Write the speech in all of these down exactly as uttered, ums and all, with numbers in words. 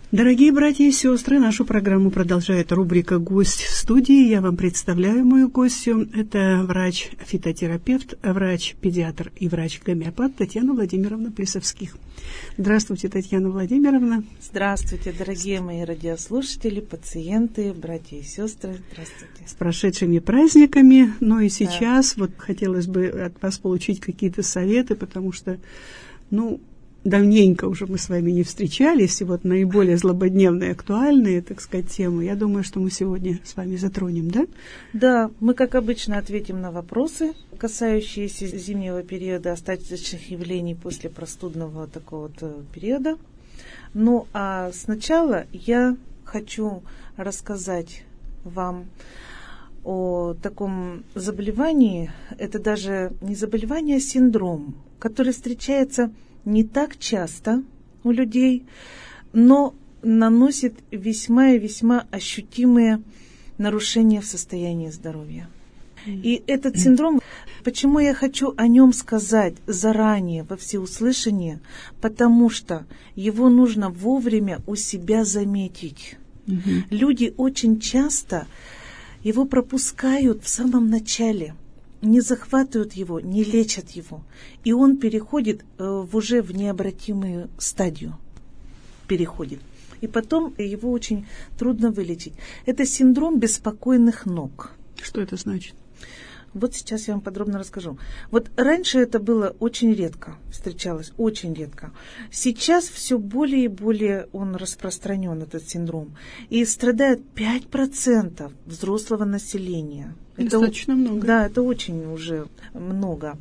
Дорогие братья и сестры, нашу программу продолжает рубрика «Гость в студии». Я вам представляю мою гостью. Это врач-фитотерапевт, врач-педиатр и врач-гомеопат Татьяна Владимировна Плесовских. Здравствуйте, Татьяна Владимировна. Здравствуйте, дорогие мои радиослушатели, пациенты, братья и сестры. Здравствуйте. С прошедшими праздниками. Ну и сейчас да. вот хотелось бы от вас получить какие-то советы, потому что, ну, давненько уже мы с вами не встречались, и вот наиболее злободневные, актуальные, так сказать, темы, я думаю, что мы сегодня с вами затронем, да? Да, мы, как обычно, ответим на вопросы, касающиеся зимнего периода, остаточных явлений после простудного такого вот периода. Ну, а сначала я хочу рассказать вам о таком заболевании, это даже не заболевание, а синдром, который встречается не так часто у людей, но наносит весьма и весьма ощутимые нарушения в состоянии здоровья. И этот синдром, почему я хочу о нем сказать заранее, во всеуслышание, потому что его нужно вовремя у себя заметить. Mm-hmm. Люди очень часто его пропускают в самом начале, не захватывают его, не лечат его. И он переходит э, в уже в необратимую стадию. Переходит. И потом его очень трудно вылечить. Это синдром беспокойных ног. Что это значит? Вот сейчас я вам подробно расскажу. Вот раньше это было очень редко, встречалось очень редко. Сейчас все более и более он распространен, этот синдром. И страдает пять процентов взрослого населения. Достаточно это, много. Да, это очень уже много.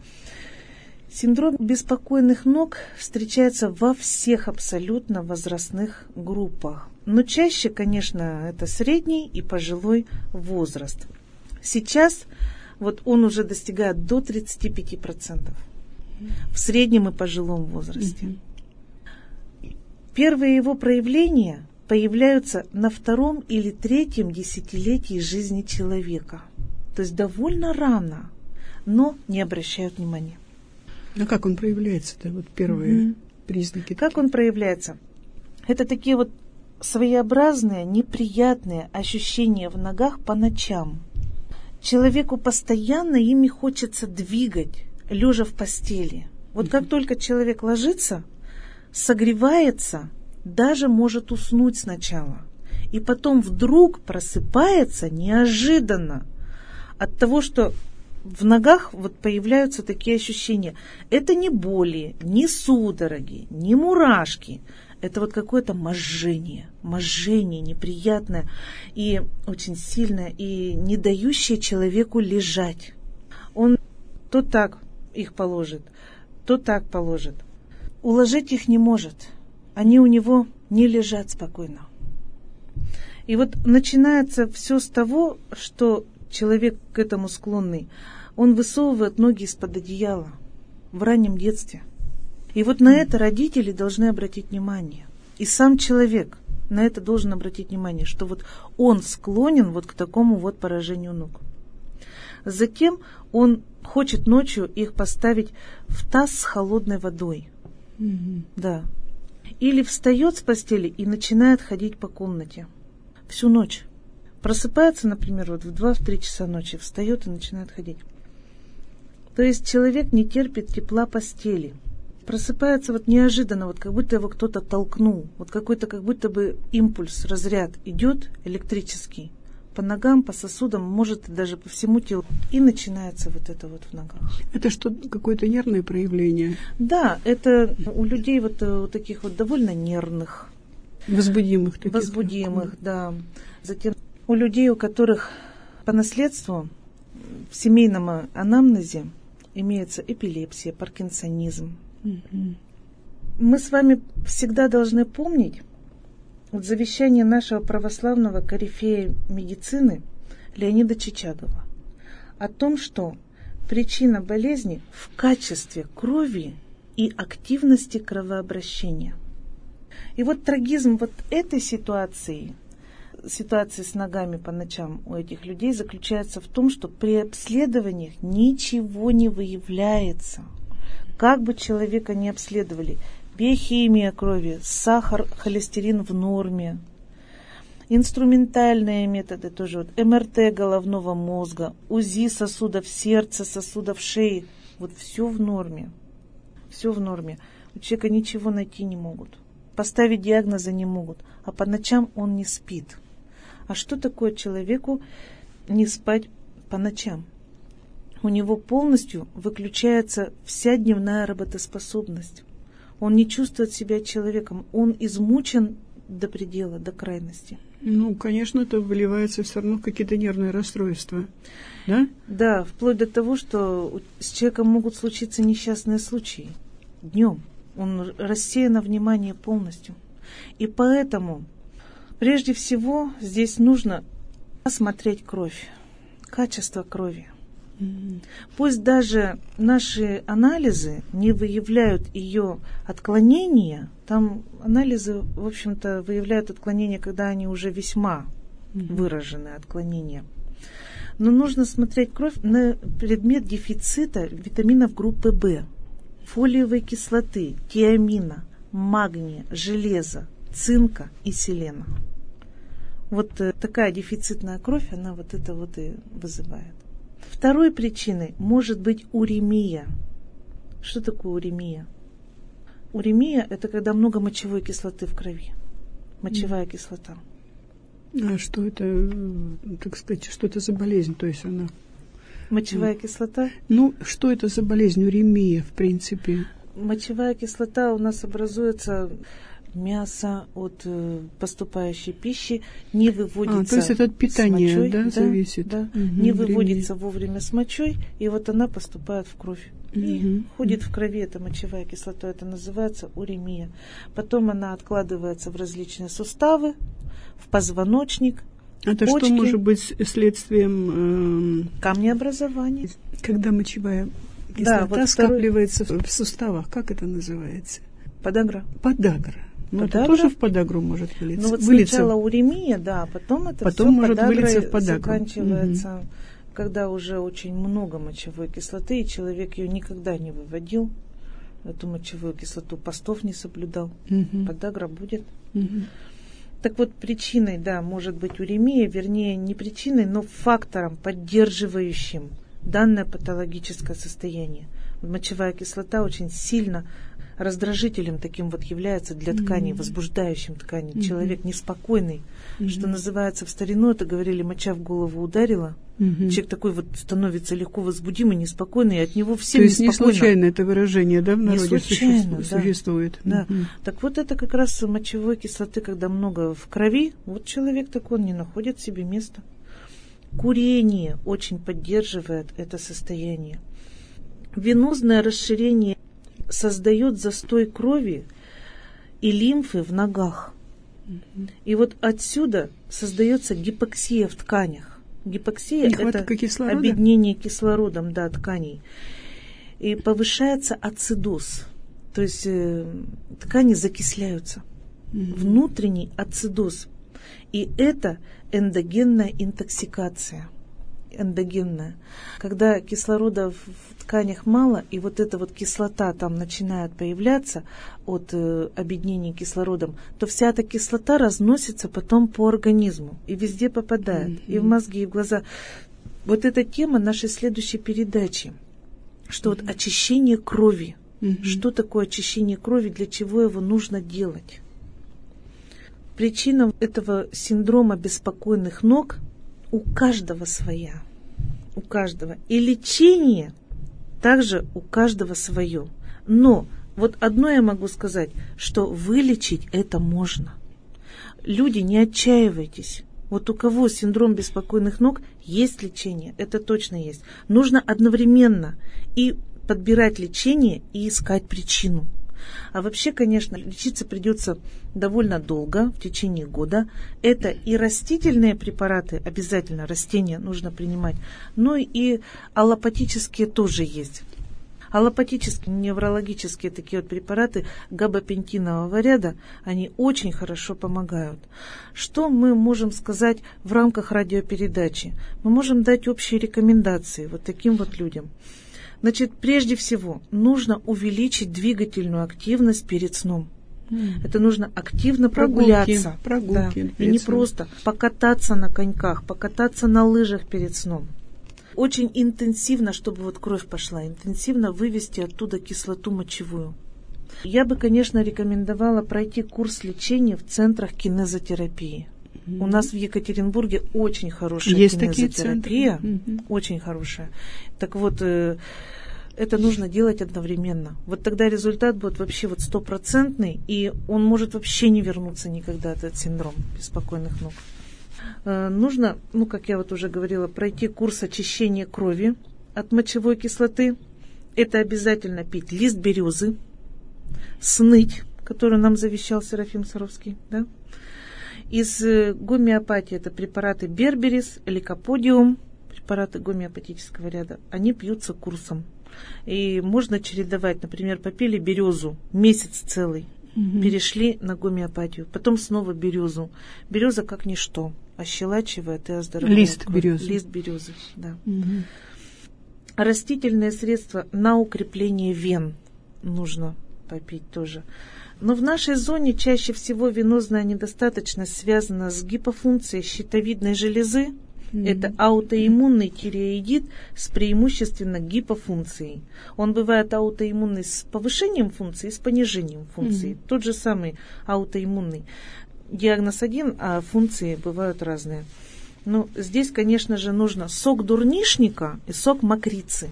Синдром беспокойных ног встречается во всех абсолютно возрастных группах. Но чаще, конечно, это средний и пожилой возраст. Сейчас вот он уже достигает до тридцати пяти процентов в среднем и пожилом возрасте. Mm-hmm. Первые его проявления появляются на втором или третьем десятилетии жизни человека. То есть довольно рано, но не обращают внимания. А как он проявляется-то? Вот первые mm-hmm. признаки. Как он проявляется? Это такие вот своеобразные, неприятные ощущения в ногах по ночам. Человеку постоянно ими хочется двигать, лежа в постели. Вот mm-hmm. как только человек ложится, согревается, даже может уснуть сначала. И потом вдруг просыпается неожиданно от того, что в ногах вот появляются такие ощущения. Это не боли, не судороги, не мурашки. Это вот какое-то можжение, можжение неприятное и очень сильное, и не дающее человеку лежать. Он то так их положит, то так положит. Уложить их не может. Они у него не лежат спокойно. И вот начинается все с того, что человек к этому склонный, он высовывает ноги из-под одеяла в раннем детстве. И вот на это родители должны обратить внимание. И сам человек на это должен обратить внимание, что вот он склонен вот к такому вот поражению ног. Затем он хочет ночью их поставить в таз с холодной водой. Mm-hmm. Да. Или встает с постели и начинает ходить по комнате всю ночь. Просыпается, например, вот в два-три часа ночи, встает и начинает ходить. То есть человек не терпит тепла постели. Просыпается вот неожиданно, вот как будто его кто-то толкнул. Вот какой-то как будто бы импульс, разряд идет электрический. По ногам, по сосудам, может даже по всему телу. И начинается вот это вот в ногах. Это что, какое-то нервное проявление? Да, это у людей вот у таких вот довольно нервных. Возбудимых таких. Возбудимых, да. Затем у людей, у которых по наследству в семейном анамнезе имеется эпилепсия, паркинсонизм. Mm-hmm. Мы с вами всегда должны помнить вот завещание нашего православного корифея медицины Леонида Чичагова о том, что причина болезни в качестве крови и активности кровообращения. И вот трагизм вот этой ситуации, ситуации с ногами по ночам у этих людей заключается в том, что при обследованиях ничего не выявляется. Как бы человека ни обследовали, биохимия крови, сахар, холестерин в норме. Инструментальные методы тоже, вот эм эр тэ головного мозга, УЗИ сосудов сердца, сосудов шеи, вот все в норме, все в норме. У человека ничего найти не могут, поставить диагноза не могут, а по ночам он не спит. А что такое человеку не спать по ночам? У него полностью выключается вся дневная работоспособность. Он не чувствует себя человеком, он измучен до предела, до крайности. Ну, конечно, это выливается все равно в какие-то нервные расстройства, да? Да, вплоть до того, что с человеком могут случиться несчастные случаи днем. Он рассеян внимание полностью. И поэтому, прежде всего, здесь нужно осмотреть кровь, качество крови. Mm-hmm. Пусть даже наши анализы не выявляют ее отклонения, там анализы, в общем-то, выявляют отклонения, когда они уже весьма mm-hmm. выраженные отклонения. Но нужно смотреть кровь на предмет дефицита витаминов группы В, фолиевой кислоты, тиамина, магния, железа, цинка и селена. Вот такая дефицитная кровь, она вот это вот и вызывает. Второй причиной может быть уремия. Что такое уремия? Уремия – это когда много мочевой кислоты в крови. Мочевая mm. кислота. А что это, так сказать, что это за болезнь? То есть она... Мочевая mm. кислота? Ну, что это за болезнь? Уремия, в принципе. Мочевая кислота у нас образуется... мясо от э, поступающей пищи не выводится. А, то есть это от питания, с мочой, да, да, зависит? Да, угу, не выводится вовремя с мочой, и вот она поступает в кровь. Угу. И ходит в крови эта мочевая кислота, это называется уремия. Потом она откладывается в различные суставы, в позвоночник, это почки. Что может быть следствием? Э, камнеобразования. Когда мочевая кислота да, вот скапливается второй... в суставах, как это называется? Подагра. Подагра. Ну, это тоже в подагру может вылиться. Ну, вот вылиться. Сначала уремия, да, потом это потом все может вылиться в подагрой подагру. заканчивается, угу. когда уже очень много мочевой кислоты, и человек ее никогда не выводил, эту мочевую кислоту, постов не соблюдал. Угу. Подагра будет. Угу. Так вот, причиной, да, может быть уремия, вернее, не причиной, но фактором, поддерживающим данное патологическое состояние. Мочевая кислота очень сильно раздражителем таким вот является для тканей, mm-hmm. возбуждающим ткани. Mm-hmm. Человек неспокойный, mm-hmm. что называется в старину, это говорили, моча в голову ударила. Mm-hmm. Человек такой вот становится легко возбудимый, неспокойный, и от него всем неспокойно. То есть не случайно это выражение, да, в народе не случайно, существует? Да. существует. Да. Mm-hmm. Так вот это как раз мочевой кислоты, когда много в крови, вот человек такой, он не находит себе места. Курение очень поддерживает это состояние. Венозное расширение создает застой крови и лимфы в ногах. Mm-hmm. И вот отсюда создается гипоксия в тканях. Гипоксия – это кислорода? обеднение кислородом, да, тканей. И повышается ацидоз. То есть э, ткани закисляются. Mm-hmm. Внутренний ацидоз. И это эндогенная интоксикация. Эндогенная. Когда кислорода в тканях мало, и вот эта вот кислота там начинает появляться от э, обеднения кислородом, то вся эта кислота разносится потом по организму и везде попадает, mm-hmm. и в мозги, и в глаза. Вот эта тема нашей следующей передачи, что mm-hmm. вот очищение крови. Mm-hmm. Что такое очищение крови, для чего его нужно делать? Причина этого синдрома беспокойных ног у каждого своя. У каждого. И лечение также у каждого свое. Но вот одно я могу сказать, что вылечить это можно. Люди, не отчаивайтесь. Вот у кого синдром беспокойных ног, есть лечение, это точно есть. Нужно одновременно и подбирать лечение, и искать причину. А вообще, конечно, лечиться придется довольно долго, в течение года. Это и растительные препараты, обязательно растения нужно принимать, но и аллопатические тоже есть. Аллопатические, неврологические такие вот препараты габапентинового ряда, они очень хорошо помогают. Что мы можем сказать в рамках радиопередачи? Мы можем дать общие рекомендации вот таким вот людям. Значит, прежде всего, нужно увеличить двигательную активность перед сном. Mm. Это нужно активно прогуляться. Прогулки, да. И не просто покататься на коньках, покататься на лыжах перед сном. Очень интенсивно, чтобы вот кровь пошла, интенсивно вывести оттуда кислоту мочевую. Я бы, конечно, рекомендовала пройти курс лечения в центрах кинезотерапии. Mm-hmm. У нас в Екатеринбурге очень хорошая Есть кинезотерапия, mm-hmm. очень хорошая. Так вот, э, это нужно делать одновременно. Вот тогда результат будет вообще вот стопроцентный, и он может вообще не вернуться никогда, этот синдром беспокойных ног. Э, нужно, ну, как я вот уже говорила, пройти курс очищения крови от мочевой кислоты. Это обязательно пить лист березы, сныть, которую нам завещал Серафим Саровский, да? Из гомеопатии это препараты Берберис, Ликоподиум, препараты гомеопатического ряда. Они пьются курсом. И можно чередовать, например, попили березу месяц целый, угу. перешли на гомеопатию, потом снова березу. Береза как ничто, ощелачивает и оздоровляет. Лист кровь. березы. Лист березы, да. Угу. Растительные средства на укрепление вен нужно попить тоже. Но в нашей зоне чаще всего венозная недостаточность связана с гипофункцией щитовидной железы. Mm-hmm. Это аутоиммунный тиреоидит с преимущественно гипофункцией. Он бывает аутоиммунный с повышением функции и с понижением функции. Mm-hmm. Тот же самый аутоиммунный. Диагноз один, а функции бывают разные. Ну, здесь, конечно же, нужно сок дурнишника и сок мокрицы.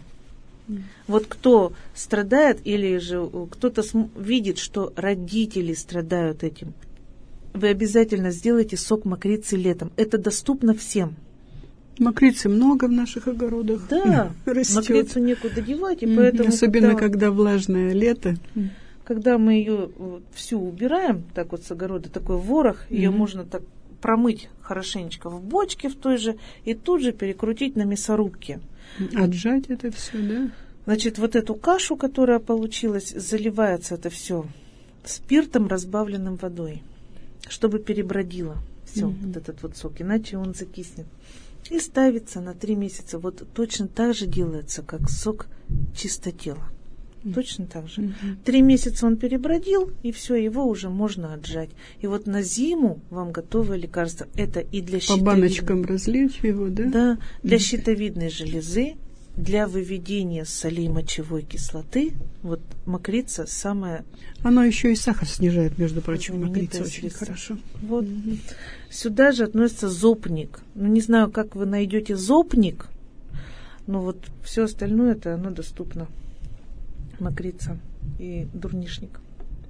Вот кто страдает или же кто-то видит, что родители страдают этим, вы обязательно сделайте сок мокрицы летом. Это доступно всем. Мокрицы много в наших огородах. Да, растет. Мокрицу некуда девать, и поэтому... Особенно, когда, когда влажное лето. Когда мы ее всю убираем, так вот с огорода, такой ворох, mm-hmm. ее можно так промыть хорошенечко в бочке в той же, и тут же перекрутить на мясорубке. Отжать это все, да? Значит, вот эту кашу, которая получилась, заливается это все спиртом, разбавленным водой, чтобы перебродило все, mm-hmm. вот этот вот сок, иначе он закиснет. И ставится на три месяца. Вот точно так же делается, как сок чистотела. Mm-hmm. Точно так же. Mm-hmm. Три месяца он перебродил, и все, его уже можно отжать. И вот на зиму вам готовое лекарство. Это и для щитовидной... По баночкам разлить его, да? Да, для mm-hmm. щитовидной железы, для выведения солей мочевой кислоты. Вот мокрица самая... Оно еще и сахар снижает, между прочим, мокрица очень средство. Хорошо. Вот. Mm-hmm. Сюда же относится зопник. Ну, не знаю, как вы найдете зопник, но вот все остальное, это оно доступно. Мокрица и дурнишник.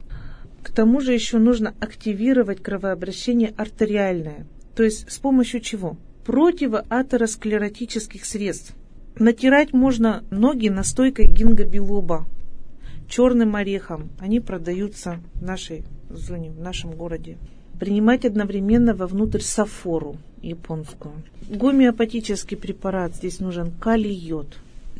К тому же еще нужно активировать кровообращение артериальное. То есть с помощью чего? Противоатеросклеротических средств. Натирать можно ноги настойкой гингобилоба, черным орехом. Они продаются в нашей зоне, в нашем городе. Принимать одновременно вовнутрь сафору японскую. Гомеопатический препарат. Здесь нужен калий-йод.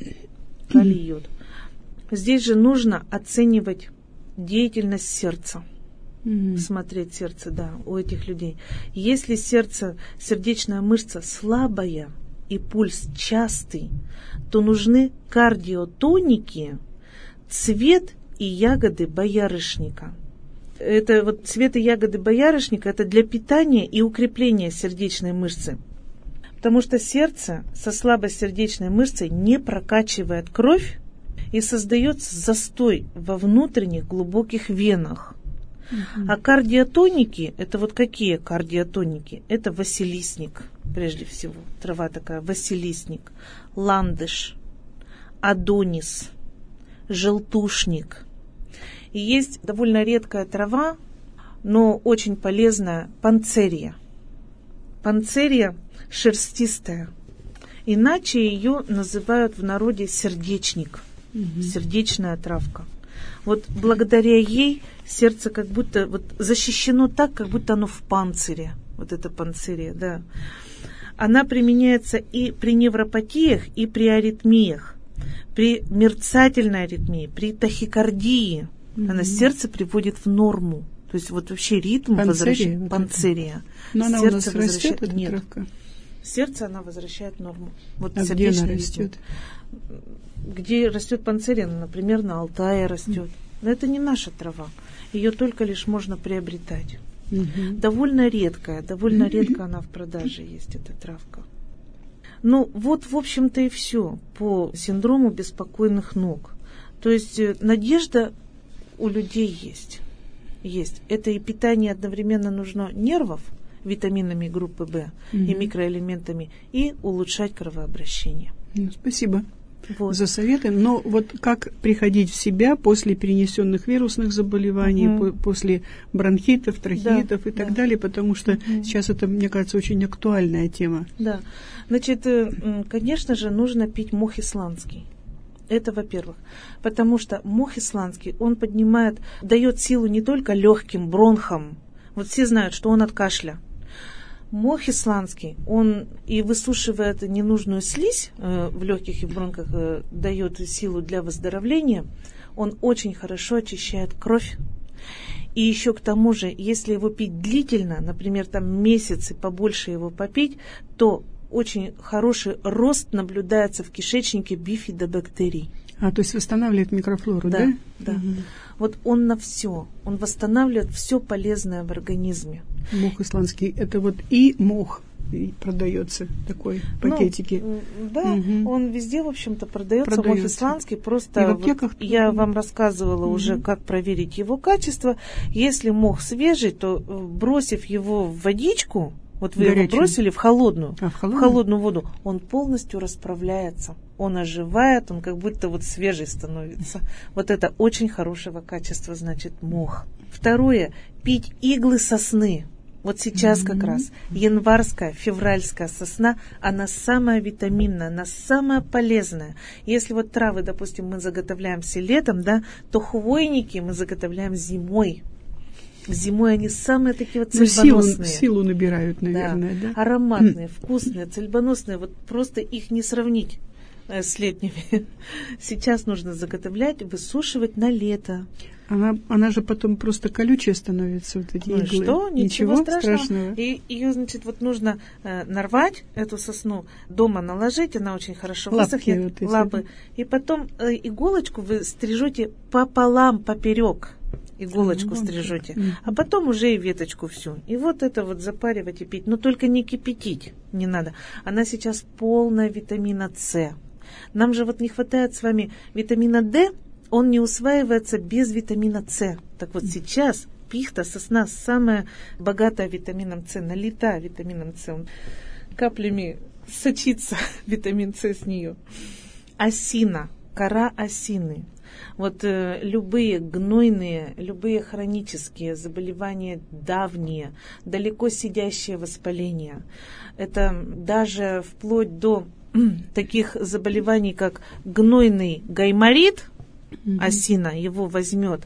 Калий-йод. Здесь же нужно оценивать деятельность сердца. Mm-hmm. Смотреть сердце, да, у этих людей. Если сердце, сердечная мышца слабая и пульс частый, то нужны кардиотоники, цвет и ягоды боярышника. Это вот цвет и ягоды боярышника, это для питания и укрепления сердечной мышцы. Потому что сердце со слабой сердечной мышцей не прокачивает кровь и создается застой во внутренних глубоких венах. Uh-huh. А кардиотоники, это вот какие кардиотоники? Это василисник, прежде всего, трава такая, василисник, ландыш, адонис, желтушник. И есть довольно редкая трава, но очень полезная, панцерия. Панцерия шерстистая. Иначе ее называют в народе сердечник, угу. сердечная травка. Вот благодаря ей сердце как будто вот защищено так, как будто оно в панцире. Вот это панцирия, да. Она применяется и при невропатиях, и при аритмиях, при мерцательной аритмии, при тахикардии. Mm-hmm. Она сердце приводит в норму. То есть вот вообще ритм возвращает. Панцирия. Но она у нас растет, эта Нет. травка? сердце она возвращает норму. Вот а где она растет? Где растет панцирина, например, на Алтае растет. Но это не наша трава. Ее только лишь можно приобретать. Угу. Довольно редкая, довольно угу. редко она в продаже есть, эта травка. Ну, вот, в общем-то, и все по синдрому беспокойных ног. То есть надежда у людей есть. Есть. Это и питание одновременно нужно нервов, витаминами группы В угу. и микроэлементами, и улучшать кровообращение. Спасибо. Вот. За советы. Но вот как приходить в себя после перенесенных вирусных заболеваний, угу. по- после бронхитов, трахеитов да, и так да. далее, потому что угу. сейчас это, мне кажется, очень актуальная тема. Да. Значит, конечно же, нужно пить мох исландский. Это, во-первых. Потому что мох исландский, он поднимает, дает силу не только легким, бронхам. Вот все знают, что он от кашля. Мох исландский, он и высушивает ненужную слизь э, в легких и в бронхах, э, дает силу для выздоровления. Он очень хорошо очищает кровь. И еще к тому же, если его пить длительно, например, там месяц и побольше его попить, то очень хороший рост наблюдается в кишечнике бифидобактерий. А, то есть восстанавливает микрофлору, да? Да, да. Угу. Вот он на все, он восстанавливает все полезное в организме. Мох исландский, это вот и мох и продается такой пакетики. Ну, да, угу. он везде, в общем-то, продается, продается. Мох исландский. Просто и в аптеках вот я вам рассказывала угу. уже, как проверить его качество. Если мох свежий, то бросив его в водичку, вот вы Горячую. его бросили в холодную, а, в холодную, в холодную воду, он полностью расправляется, он оживает, он как будто вот свежий становится. Вот это очень хорошего качества, значит, мох. Второе, пить иглы сосны. Вот сейчас mm-hmm. как раз январская, февральская сосна, она самая витаминная, она самая полезная. Если вот травы, допустим, мы заготовляем все летом, да, то хвойники мы заготовляем зимой. Зимой они самые такие вот цельбоносные. Силу, силу набирают, наверное, да? да? Ароматные, вкусные, цельбоносные. Вот просто их не сравнить э, с летними. Сейчас нужно заготовлять, высушивать на лето. Она, она же потом просто колючая становится, вот эти ну иглы. Что? Ничего, Ничего страшного. страшного. И ее, значит, вот нужно э, нарвать, эту сосну, дома наложить, она очень хорошо Лапки высохнет, вот лапы. И потом э, иголочку вы стрижете пополам, поперек. Иголочку а, стрижете, вот а потом уже и веточку всю. И вот это вот запаривать и пить. Но только не кипятить не надо. Она сейчас полная витамина С. Нам же вот не хватает с вами витамина D, он не усваивается без витамина С. Так вот сейчас пихта, сосна, самая богатая витамином С, налита витамином С. Он каплями сочится витамин С с нее. Осина, кора осины. Вот э, любые гнойные, любые хронические заболевания давние, далеко сидящие воспаления, это даже вплоть до таких заболеваний, как гнойный гайморит, mm-hmm. осина его возьмет,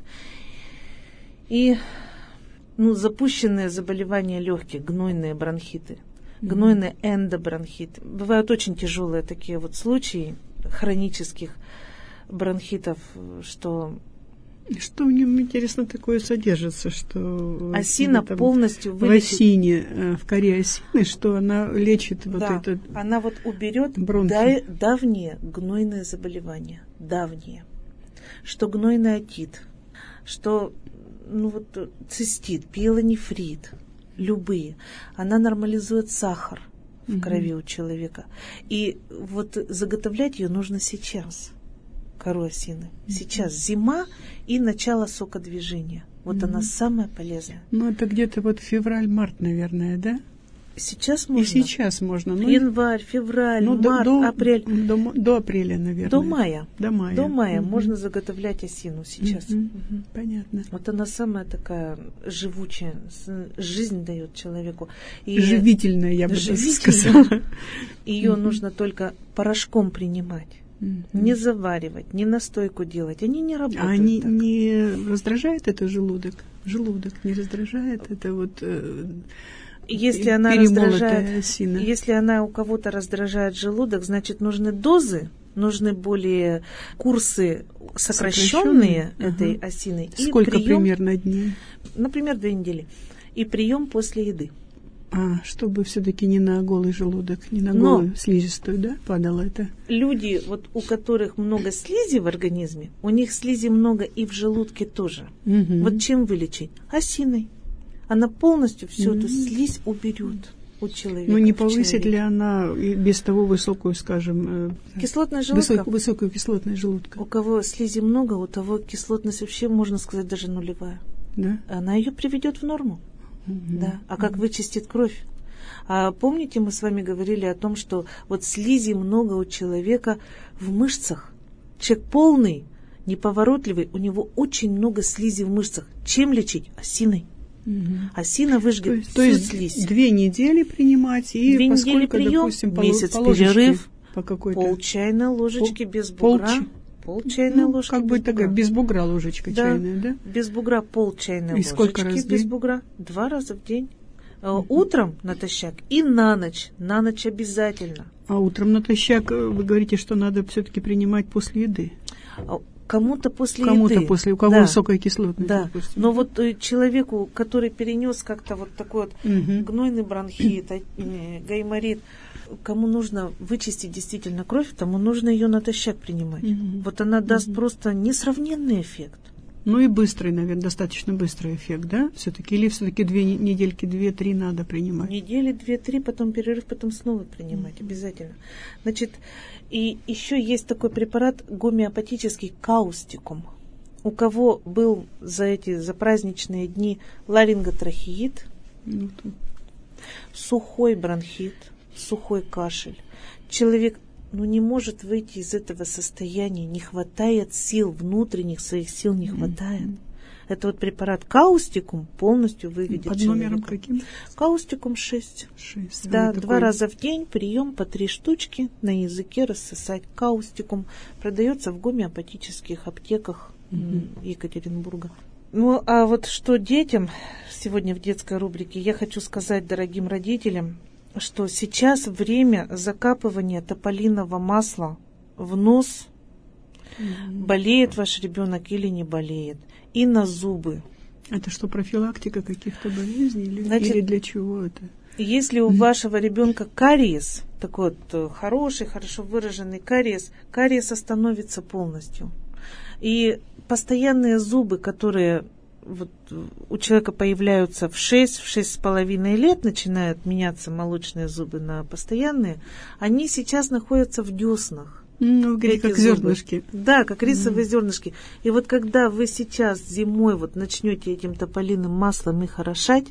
и ну, запущенные заболевания легких, гнойные бронхиты, mm-hmm. гнойные эндобронхиты. Бывают очень тяжелые такие вот случаи хронических бронхитов, что... Что в нем, интересно, такое содержится, что... Осина полностью вылечит... В осине, в коре осины, что она лечит вот да, это... она вот уберет да, давние гнойные заболевания, давние. Что гнойный отит, что ну, вот, цистит, пиелонефрит, любые. Она нормализует сахар в крови у человека. И вот заготовлять ее нужно сейчас, кору осины. Сейчас зима и начало сокодвижения. Вот mm-hmm. она самая полезная. Ну, это где-то вот февраль-март, наверное, да? Сейчас можно. И сейчас можно. Ну, январь, февраль, ну, март, до, апрель. До, до, до апреля, наверное. До мая. До мая. До мая mm-hmm. можно заготовлять осину сейчас. Mm-hmm. Mm-hmm. Понятно. Вот она самая такая живучая, жизнь дает человеку. И живительная, я бы живительная. сказала. Ее mm-hmm. нужно только порошком принимать. Mm-hmm. Не заваривать, не настойку делать. Они не работают. А они так. не раздражает это желудок? Желудок не раздражает это вот... Э, Если она раздражает, осина. если она у кого-то раздражает желудок, значит нужны дозы, нужны более курсы сокращенные, сокращенные? этой ага. осины. Сколько и прием, примерно дней? Например, две недели. И прием после еды. А, чтобы все-таки не на голый желудок, не на Но голую слизистую, да, падало это? Люди, вот у которых много слизи в организме, у них слизи много и в желудке тоже. Угу. Вот чем вылечить? Осиной. Она полностью всю Угу. эту слизь уберет у человека. Ну, не повысит человеке. ли она и без того высокую, скажем, Кислотная желудка? высокую, высокую кислотность желудка? У кого слизи много, у того кислотность вообще, можно сказать, даже нулевая. Да? Она ее приведет в норму. Угу. Да. А как вычистит кровь? А помните, мы с вами говорили о том, что вот слизи много у человека в мышцах. Человек полный, неповоротливый, у него очень много слизи в мышцах. Чем лечить? Осиной. Угу. Осина выжгет То есть, всю то есть слизь. две недели принимать и Две поскольку, недели прием, допустим, по, месяц по ложечке, перерыв, по какой-то пол чайной ложечки пол, без бугра. Пол, Пол чайной ну, ложки как бы без такая, бугра. без бугра ложечка Да. чайная, да? Без бугра пол чайной И ложечки сколько раз в без день? бугра. Два раза в день. Uh-huh. Утром натощак и на ночь. На ночь обязательно. А утром натощак вы говорите, что надо все-таки принимать после еды. Кому-то после Кому-то еды. после, у кого да. высокая кислотность, да. допустим. Но вот э, человеку, который перенес как-то вот такой вот угу. гнойный бронхит, э, гайморит, кому нужно вычистить действительно кровь, тому нужно ее натощак принимать. Угу. Вот она даст угу. просто несравненный эффект. Ну и быстрый, наверное, достаточно быстрый эффект, да? Все-таки или все-таки две недельки, две-три надо принимать? Недели две-три, потом перерыв, потом снова принимать mm-hmm. обязательно. Значит, и еще есть такой препарат гомеопатический каустикум. У кого был за эти за праздничные дни ларинготрахеид, mm-hmm. сухой бронхит, сухой кашель, человек ну, не может выйти из этого состояния, не хватает сил, внутренних своих сил не хватает. Mm-hmm. Это вот препарат каустикум полностью выведет Под человека. номером каким? Каустикум шесть. шесть. Да, а, два такой... раза в день прием по три штучки на языке рассосать. Каустикум продается в гомеопатических аптеках mm-hmm. Екатеринбурга. Ну, а вот что детям сегодня в детской рубрике, я хочу сказать дорогим родителям, что сейчас время закапывания тополиного масла в нос, mm-hmm. болеет ваш ребенок или не болеет, и на зубы. Это что, профилактика каких-то болезней или, Значит, или для чего это? Если у mm-hmm. вашего ребенка кариес, такой вот хороший, хорошо выраженный кариес, кариес остановится полностью. И постоянные зубы, которые вот у человека появляются в шесть, в шесть с половиной лет, начинают меняться молочные зубы на постоянные, они сейчас находятся в деснах. Ну, говорите, как зубы. зернышки. Да, как рисовые mm. зернышки. И вот когда вы сейчас зимой вот начнете этим тополиным маслом их орошать,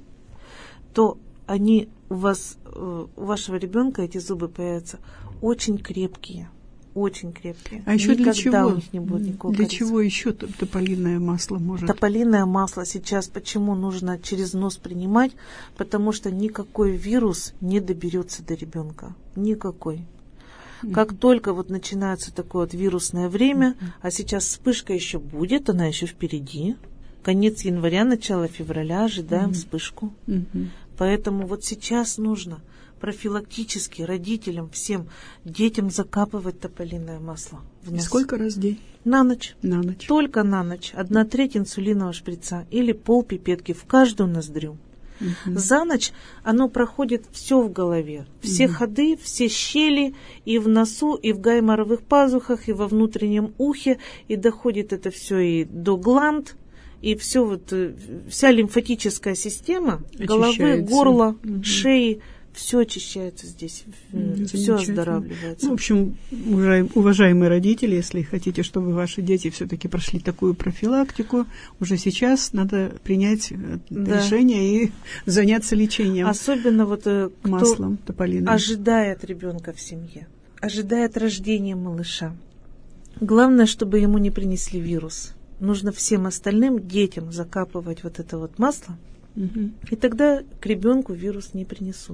то они у вас, у вашего ребенка эти зубы появятся очень крепкие. Очень крепкие. А еще для чего? У них не будет никакого для кариеса. чего еще тополиное масло может? Тополиное масло сейчас почему нужно через нос принимать? Потому что никакой вирус не доберется до ребенка. Никакой. Mm-hmm. Как только вот начинается такое вот вирусное время, mm-hmm. а сейчас вспышка еще будет, она еще впереди. Конец января, начало февраля, ожидаем mm-hmm. вспышку. Mm-hmm. Поэтому вот сейчас нужно профилактически родителям, всем детям закапывать тополиное масло в нос. И сколько раз в день? На ночь. На ночь. Только на ночь. Одна треть инсулинового шприца или пол пипетки в каждую ноздрю. Угу. За ночь оно проходит все в голове. Все угу. ходы, все щели и в носу, и в гайморовых пазухах, и во внутреннем ухе. И доходит это все и до гланд. И все вот, вся лимфатическая система головы, горла, угу. шеи, все очищается здесь, все оздоравливается. Ну, в общем, уважаемые родители, если хотите, чтобы ваши дети все-таки прошли такую профилактику, уже сейчас надо принять да. решение и заняться лечением. Особенно вот маслом тополиным. Ожидает ребенка в семье, ожидает рождения малыша. Главное, чтобы ему не принесли вирус. Нужно всем остальным детям закапывать вот это вот масло, угу. и тогда к ребенку вирус не принесут.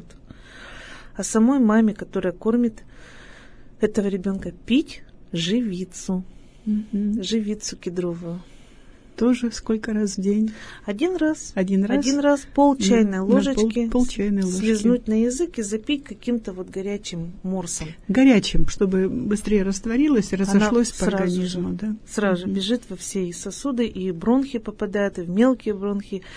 А самой маме, которая кормит этого ребенка, пить живицу, угу. живицу кедровую. Тоже сколько раз в день? Один раз. Один раз? Один раз пол чайной ложечки, пол, пол чайной ложечки слизнуть на язык и запить каким-то вот горячим морсом. Горячим, чтобы быстрее растворилось и разошлось Она по организму. Же, да? Сразу угу. бежит во все и сосуды, и бронхи попадает, и в мелкие бронхи.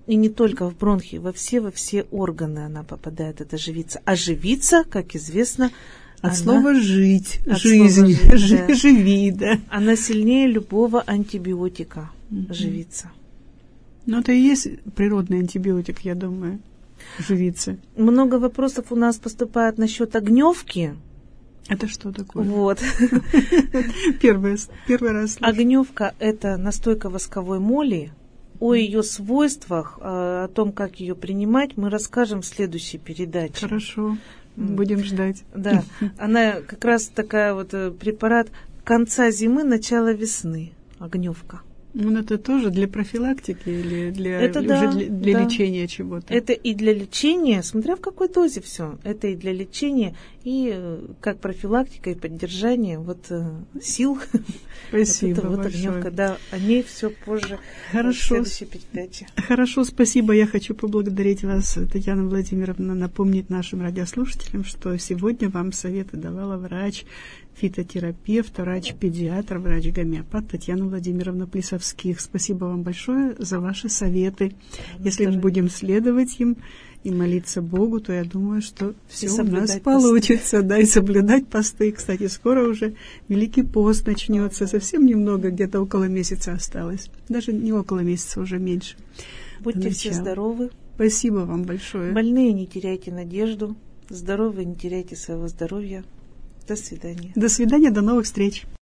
И не только в бронхи, во все, во все органы она попадает, эта живица. А живица, как известно, от она, слова «жить», от «жизнь», слова «жить», жи- да. «живи», да. Она сильнее любого антибиотика, Мгм. живица. Ну, это и есть природный антибиотик, я думаю, живица. Много вопросов у нас поступает насчет огневки. Это что такое? Вот. Первый, первый раз слышу. Огневка – это настойка восковой моли. О ее свойствах, о том, как ее принимать, мы расскажем в следующей передаче. Хорошо, будем ждать. Да, она как раз такая вот э, препарат конца зимы, начала весны, огневка. Ну, это тоже для профилактики или для, Это уже да, для, для да. лечения чего-то? Это и для лечения, смотря в какой дозе все. Это и для лечения, и э, как профилактика, и поддержание вот, э, сил. Спасибо вот это вот большое. огневка, да, о ней все позже. Хорошо. В следующей передаче. Хорошо, спасибо. Я хочу поблагодарить вас, Татьяна Владимировна, напомнить нашим радиослушателям, что сегодня вам советы давала врач, фитотерапевт, врач-педиатр, врач-гомеопат Татьяна Владимировна Плисовских. Спасибо вам большое за ваши советы. Если мы будем следовать им и молиться Богу, то я думаю, что все у нас получится. Да, и соблюдать посты. Кстати, скоро уже Великий пост начнется. Совсем немного, где-то около месяца осталось. Даже не около месяца, уже меньше. Будьте все здоровы. Спасибо вам большое. Больные, не теряйте надежду. Здоровые, не теряйте своего здоровья. До свидания. До свидания, до новых встреч.